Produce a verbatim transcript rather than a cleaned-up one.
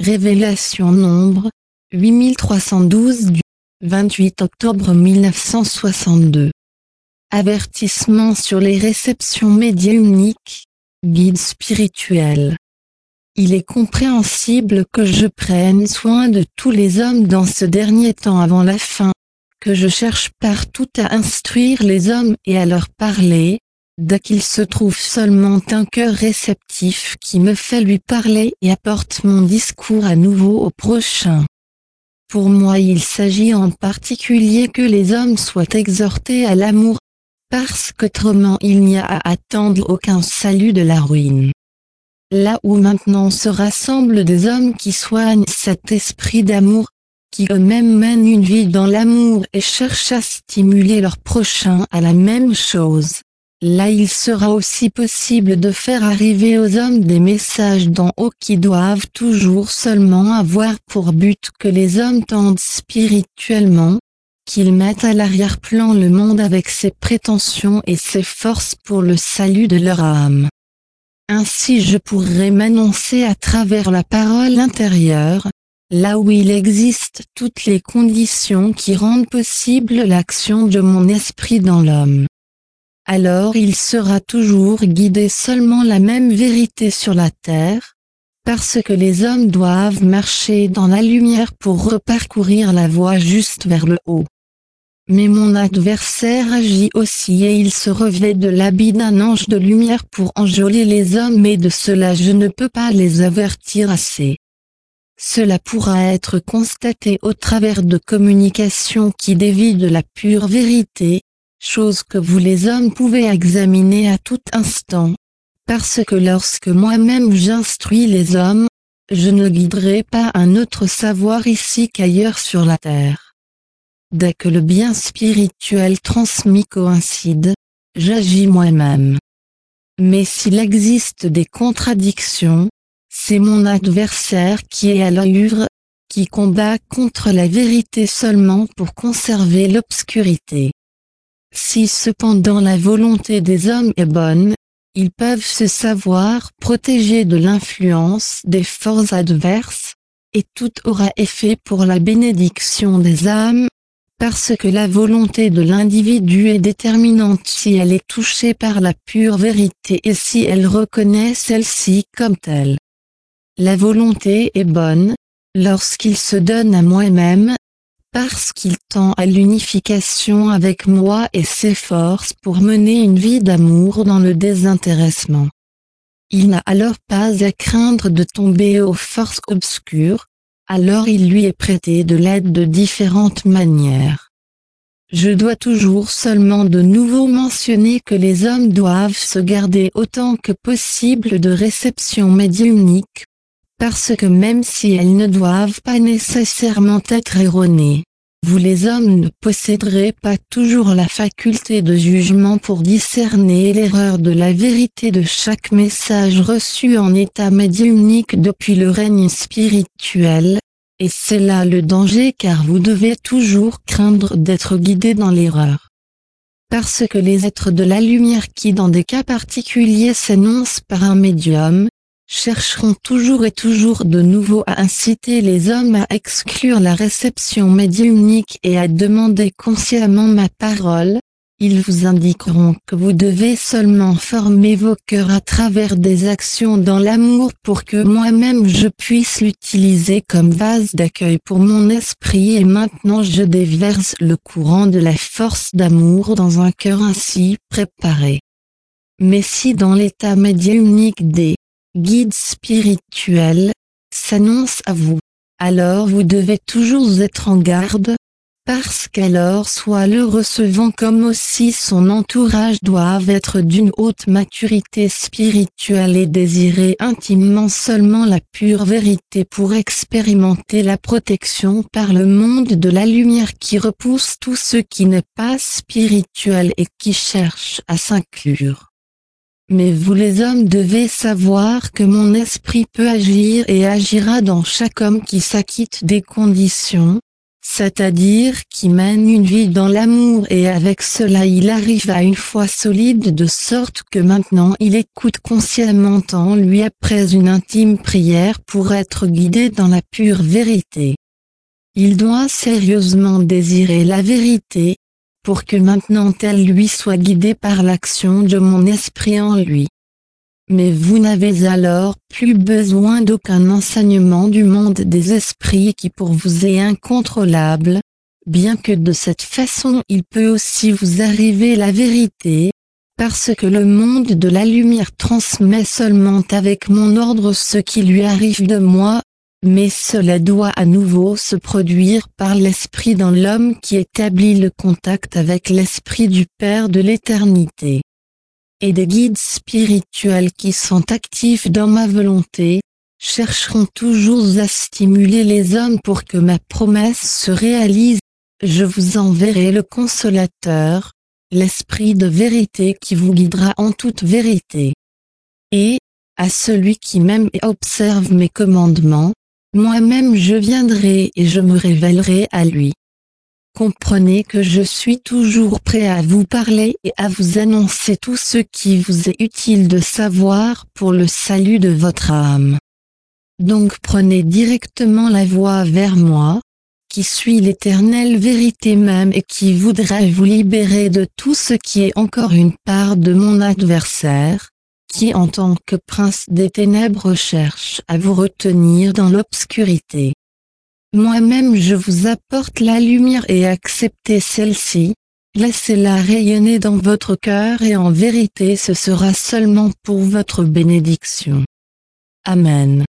Révélation Nombre, huit mille trois cent douze du vingt-huit octobre mille neuf cent soixante-deux. Avertissement sur les réceptions médiumniques, guide spirituel. Il est compréhensible que je prenne soin de tous les hommes dans ce dernier temps avant la fin, que je cherche partout à instruire les hommes et à leur parler, dès qu'il se trouve seulement un cœur réceptif qui me fait lui parler et apporte mon discours à nouveau au prochain. Pour moi il s'agit en particulier que les hommes soient exhortés à l'amour, parce qu'autrement il n'y a à attendre aucun salut de la ruine. Là où maintenant se rassemblent des hommes qui soignent cet esprit d'amour, qui eux-mêmes mènent une vie dans l'amour et cherchent à stimuler leur prochain à la même chose, là il sera aussi possible de faire arriver aux hommes des messages d'en haut qui doivent toujours seulement avoir pour but que les hommes tendent spirituellement, qu'ils mettent à l'arrière-plan le monde avec ses prétentions et ses forces pour le salut de leur âme. Ainsi je pourrais m'annoncer à travers la parole intérieure, là où il existe toutes les conditions qui rendent possible l'action de mon esprit dans l'homme. Alors il sera toujours guidé seulement la même vérité sur la terre, parce que les hommes doivent marcher dans la lumière pour reparcourir la voie juste vers le haut. Mais mon adversaire agit aussi et il se revêt de l'habit d'un ange de lumière pour enjôler les hommes et de cela je ne peux pas les avertir assez. Cela pourra être constaté au travers de communications qui dévient de la pure vérité, chose que vous les hommes pouvez examiner à tout instant, parce que lorsque moi-même j'instruis les hommes, je ne guiderai pas un autre savoir ici qu'ailleurs sur la terre. Dès que le bien spirituel transmis coïncide, j'agis moi-même. Mais s'il existe des contradictions, c'est mon adversaire qui est à l'œuvre, qui combat contre la vérité seulement pour conserver l'obscurité. Si cependant la volonté des hommes est bonne, ils peuvent se savoir protégés de l'influence des forces adverses, et tout aura effet pour la bénédiction des âmes, parce que la volonté de l'individu est déterminante si elle est touchée par la pure vérité et si elle reconnaît celle-ci comme telle. La volonté est bonne, lorsqu'il se donne à moi-même, parce qu'il tend à l'unification avec moi et s'efforce pour mener une vie d'amour dans le désintéressement. Il n'a alors pas à craindre de tomber aux forces obscures, alors il lui est prêté de l'aide de différentes manières. Je dois toujours seulement de nouveau mentionner que les hommes doivent se garder autant que possible de réceptions médiumniques, parce que même si elles ne doivent pas nécessairement être erronées, vous les hommes ne posséderez pas toujours la faculté de jugement pour discerner l'erreur de la vérité de chaque message reçu en état médiumnique depuis le règne spirituel, et c'est là le danger car vous devez toujours craindre d'être guidé dans l'erreur. Parce que les êtres de la lumière qui dans des cas particuliers s'énoncent par un médium, chercheront toujours et toujours de nouveau à inciter les hommes à exclure la réception médiumnique et à demander consciemment ma parole. Ils vous indiqueront que vous devez seulement former vos cœurs à travers des actions dans l'amour pour que moi-même je puisse l'utiliser comme vase d'accueil pour mon esprit et maintenant je déverse le courant de la force d'amour dans un cœur ainsi préparé. Mais si dans l'état médiumnique des guide spirituel, s'annonce à vous, alors vous devez toujours être en garde, parce qu'alors soit le recevant comme aussi son entourage doivent être d'une haute maturité spirituelle et désirer intimement seulement la pure vérité pour expérimenter la protection par le monde de la lumière qui repousse tout ce qui n'est pas spirituel et qui cherche à s'inclure. Mais vous les hommes devez savoir que mon esprit peut agir et agira dans chaque homme qui s'acquitte des conditions, c'est-à-dire qui mène une vie dans l'amour et avec cela il arrive à une foi solide de sorte que maintenant il écoute consciemment en lui après une intime prière pour être guidé dans la pure vérité. Il doit sérieusement désirer la vérité, pour que maintenant elle lui soit guidée par l'action de mon esprit en lui. Mais vous n'avez alors plus besoin d'aucun enseignement du monde des esprits qui pour vous est incontrôlable, bien que de cette façon il peut aussi vous arriver la vérité, parce que le monde de la lumière transmet seulement avec mon ordre ce qui lui arrive de moi, mais cela doit à nouveau se produire par l'esprit dans l'homme qui établit le contact avec l'esprit du Père de l'éternité. Et des guides spirituels qui sont actifs dans ma volonté, chercheront toujours à stimuler les hommes pour que ma promesse se réalise. Je vous enverrai le consolateur, l'esprit de vérité qui vous guidera en toute vérité. Et, à celui qui m'aime et observe mes commandements, moi-même je viendrai et je me révélerai à lui. Comprenez que je suis toujours prêt à vous parler et à vous annoncer tout ce qui vous est utile de savoir pour le salut de votre âme. Donc prenez directement la voie vers moi, qui suis l'éternelle vérité même et qui voudra vous libérer de tout ce qui est encore une part de mon adversaire, qui en tant que prince des ténèbres cherche à vous retenir dans l'obscurité. Moi-même je vous apporte la lumière et acceptez celle-ci, laissez-la rayonner dans votre cœur et en vérité ce sera seulement pour votre bénédiction. Amen.